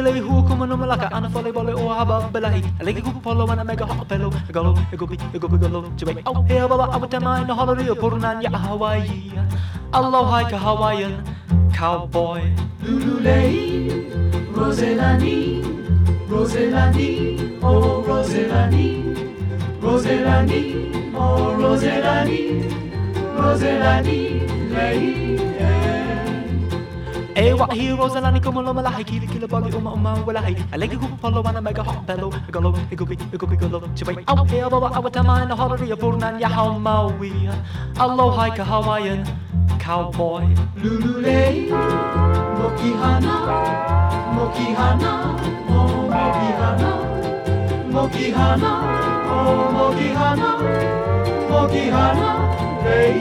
le hu kuma no malaka ana fole bole o haba belahi alege ku polo wana mega hot pelo galo galo chibai oh hey baba awatama in holiday purnan ya Hawaii aloha ka Hawaiian cowboy Lululei Roselani Roselani oh Roselani Roselani oh Roselani Roselani lei Ewa hi Roselani como lo malahi kili kila bali uma walahi alege ku polo wana mega hot pelo galo galo chibai oh hey baba awatama in holiday purnan ya Maui aloha ka Hawaiian cowboy Lululei Mokihana Mokihana oh Mokihana Mokihana oh Mokihana Mokihana lei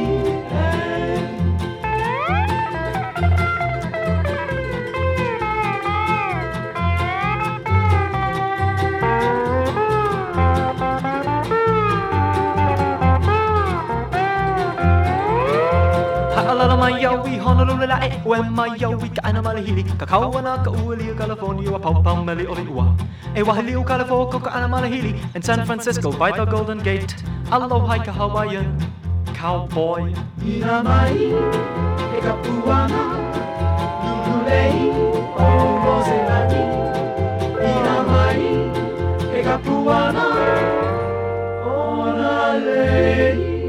Alala mai yawi Honolulu la e we mai yawi ka ana malahili ka kawana ka uli California wa pau meli oli ua e wahili u California ka ana malahili in San Francisco by the Golden Gate aloha ka Hawaiian cowboy Ina mai e kapuana Lululei oh Roselani Ina mai e kapuana Ona lei